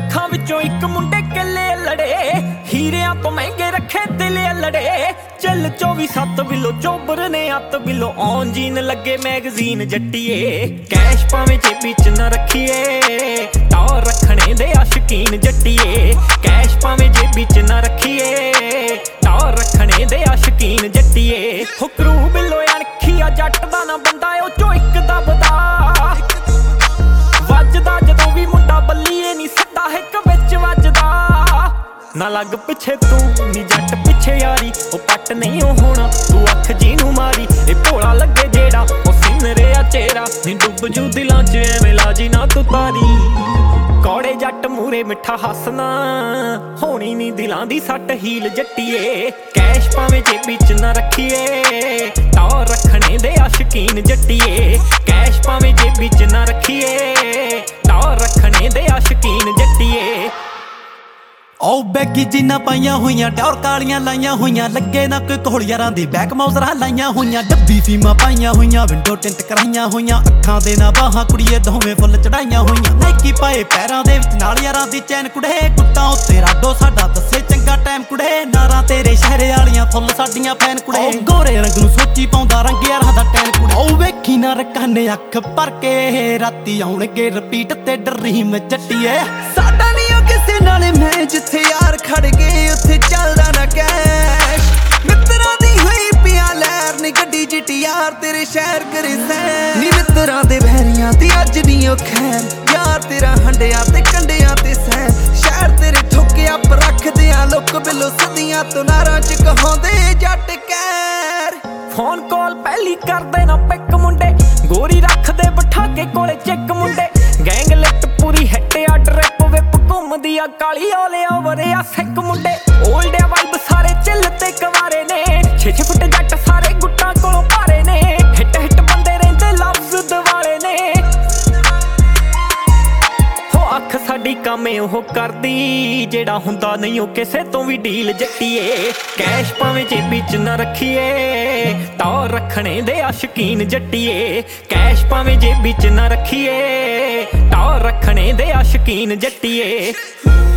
ਲੱਖਾਂ ਵਿੱਚੋਂ ਇੱਕ ਮੁੰਡੇ ਕੱਲੇ ਲੜੇ, ਹੀਰਿਆਂ ਤੋਂ ਮਹਿੰਗੇ ਰੱਖੇ ਦਿਲ ਲੜੇ। ਚੱਲ 24/7 ਬਿੱਲੋ ਚੋਬਰ ਨੇ ਅੱਤ ਬਿੱਲੋ ਔਨ ਜੀਨ ਲੱਗੇ ਮੈਗਜ਼ੀਨ ਜੱਟੀਏ। ਕੈਸ਼ ਭਾਵੇਂ ਜੇਬੀ ਚ ਨਾ ਰੱਖੀਏ, ਟੌਰ ਰੱਖਣੇ ਦੇ ਆਸ਼ਕੀਨ ਜੱਟੀਏ। ਕੈਸ਼ ਭਾਵੇਂ ਜੇਬੀ ਚ ਨਾ ਰੱਖੀਏ, ਟੌਰ ਰੱਖਣੇ ਦੇ ਆਸ਼ਕੀਨ ਜੱਟੀਏ। ਹੁਕਰੂ ਬਿੱਲੋ ਅਣਖੀਆ ਜੱਟ ਦਾ ਨਾ ਬੰਦਾ ਉਹ ਚੋਂ ਇੱਕ ਦਬਦਾ, ਵੱਜਦਾ ਜਦੋਂ ਵੀ ਮੁੰਡਾ ਬੱਲੀਏ ਨੀ ਸਿੱਧਾ ਹਿੱਕ ਵਿੱਚ ਵੱਜਦਾ। ਨਾ ਲੱਗ ਪਿੱਛੇ ਤੂੰ ਨੀ ਜੱਟ ਪਿੱਛੇ ਯਾਰੀ, ਉਹ ਪੱਟ ਨਹੀਂ ਉਹ ਹੋਣਾ ਤੂੰ ਅੱਖ ਜੀ ਨੂੰ ਮਾਰੀ। ਇਹ ਭੋਲਾ ਲੱਗੇ ਜਿਹੜਾ ਉਹ ਸਿੰਨਰਿਆ ਚਿਹਰਾ, ਨੀ ਡੁੱਬ ਜੂ ਦਿਲਾਂ ਚ ਐਵੇਂ ਲਾਜੀ ਨਾ ਤੂੰ ਤਾਰੀ। ਕੌੜੇ ਜੱਟ ਮੂਰੇ ਮਿੱਠਾ ਹੱਸਣਾ, ਹੋਣੀ ਨੀ ਦਿਲਾਂ ਦੀ ਸੱਟ ਹੀਲ ਜੱਟੀਏ। ਕੈਸ਼ ਭਾਵੇਂ ਜੇਬੀ ਚ ਨਾ ਰੱਖੀਏ, ਟੌਰ ਰੱਖਣੇ ਦੇ ਆਸ਼ਕੀਨ ਜੱਟੀਏ। ਕੈਸ਼ ਭਾਵੇਂ ਜੇਬੀ ਚ ਨਾ ਰੱਖੀਏ, ਟੌਰ ਰੱਖਣੇ ਦੇ ਆਸ਼ਕੀਨ ਜੱਟੀਏ। ਉਹ ਬੈਗੀ ਜੀਨਾਂ ਪਾਈਆਂ ਹੋਈਆਂ, ਟੌਰ ਕਾਲੀਆਂ ਲਾਈਆਂ ਹੋਈਆਂ, ਲੱਗੇ ਨਾ ਕੋਈ ਕੋਲ ਯਾਰਾਂ ਦੀ ਬੈਕ ਮਾਊਜ਼ਰਾਂ ਲਾਈਆਂ ਹੋਈਆਂ। ਡੱਬੀ ਫੀਮਾਂ ਪਾਈਆਂ ਹੋਈਆਂ, ਵਿੰਡੋ ਟਿੰਟ ਕਰਾਈਆਂ ਹੋਈਆਂ, ਅੱਖਾਂ ਦੇ ਨਾ ਬਾਹਾਂ ਕੁੜੀਏ ਦੋਵੇਂ ਫੁੱਲ ਚੜਾਈਆਂ ਹੋਈਆਂ। ਨਾਈਕੀ ਪਾਏ ਪੈਰਾਂ ਦੇ ਵਿੱਚ ਨਾਲ ਯਾਰਾਂ ਦੀ ਚੈਨ ਕੁੜੇ, ਗੁੱਟਾਂ ਉੱਤੇ ਰਾਡੋ ਸਾਡਾ ਦੱਸੇ ਚੰਗਾ ਟਾਈਮ ਕੁੜੇ। ਨਾਰਾਂ ਤੇਰੇ ਸ਼ਹਿਰ ਵਾਲੀਆਂ ਫੁੱਲ ਸਾਡੀਆਂ ਫੈਨ ਕੁੜੇ, ਉਹ ਗੋਰੇ ਰੰਗ ਨੂੰ ਸੋਚੀ ਪਾਉਂਦਾ ਰੰਗ ਯਾਰਾਂ ਦਾ ਟੈਨ ਕੁੜੇ। ਉਹ ਵੇਖੀ ਨਾ ਰਕਾਨੇ ਅੱਖ ਭਰ ਕੇ, ਰਾਤੀ ਆਉਣਗੇ ਰਿਪੀਟ ਤੇ ਡਰੀਮ ਜੱਟੀਏ। ਸਾਡਾ ਨਹੀਂ ਉਹ ਕਿਸੇ ਨਾਲੇ ਮੈਂ ਜਿੱਥੇ ਯਾਰ ਖੜ ਗਏ ਉੱਥੇ ਚੱਲਦਾ ਨਾ ਕੈਸ਼। ਮਿੱਤਰਾਂ ਦੀ ਹੋਈ ਪਿਆ ਲਹਿਰ ਨੀ ਗੱਡੀ GTR ਤੇਰੇ ਸ਼ਹਿਰ ਕਰੇ ਸੈਰ। ਨੀ ਮਿੱਤਰਾਂ ਦੇ ਵੈਰੀਆਂ ਦੀ ਅੱਜ ਨੀ ਉਹ ਖੈਰ, ਯਾਰ ਤੇਰਾ ਹੰਡਿਆਂ ਤੇ ਕੰਡਿਆਂ ਤੇ ਸੈਰ। ਸ਼ਹਿਰ ਤੇਰੇ ਠੋਕਿਆ ਪਰ ਰੱਖਦੇ ਆ ਲੋਕ ਬਿੱਲੋ ਸਦੀਆਂ ਤੋਂ ਨਾਰਾਂ ਚ ਕਹਾਉਂਦੇ ਜੱਟ ਕਹਿਰ। ਫੋਨ ਕਾਲ ਪਹਿਲੀ ਕਰਦੇ ਨਾ ਪਿੱਕ ਮੁੰਡੇ, ਗੋਰੀ ਰੱਖਦੇ ਬਿਠਾ ਕੇ ਕੋਲੇ ਚਿੱਕ ਮੁੰਡੇ। ਗੈਂਗ ਲਿਫਟ ਪੂਰੀ ਹਿੱਟ ਆ, ਡਰਿਪ ਵਿਪ ਘੁੰਮਦੀ ਆ ਕਾਲੀ ਓਲੇ ਓਵਰ ਆ ਸਿੱਕ ਮੁੰਡੇ। ਓਲਡ ਵਾਈਬ ਸਾਰੇ ਚਿੱਲ ਤੇ ਕਵਾਰੇ ਨੇ, 6 ਫੁੱਟ ਜੱਟ ਸਾਰੇ ਗੁੱਟਾਂ ਕੋਲੋਂ ਭਾਰੇ ਨੇ। ਹਿੱਟ ਹਿੱਟ ਬੰਦੇ ਰਹਿੰਦੇ ਲਫ਼ਜ਼ ਦਿਵਾਲੇ ਨੇ, ਹੋ ਅੱਖ ਸਾਡੀ ਕੰਮ ਉਹ ਕਰਦੀ ਜਿਹੜਾ ਹੁੰਦਾ ਨਹੀਂ ਉਹ ਕਿਸੇ ਤੋਂ ਵੀ ਡੀਲ ਜੱਟੀਏ। ਕੈਸ਼ ਭਾਵੇਂ ਜੇਬੀ ਚ ਨਾ ਰੱਖੀਏ, ਟੌਰ ਰੱਖਣੇ ਦੇ ਆਸ਼ਕੀਨ ਜੱਟੀਏ। ਕੈਸ਼ ਭਾਵੇਂ ਜੇਬੀ ਚ ਨਾ ਰੱਖੀਏ, ਟੌਰ ਰੱਖਣੇ ਦੇ ਆਸ਼ਕੀਨ ਜੱਟੀਏ।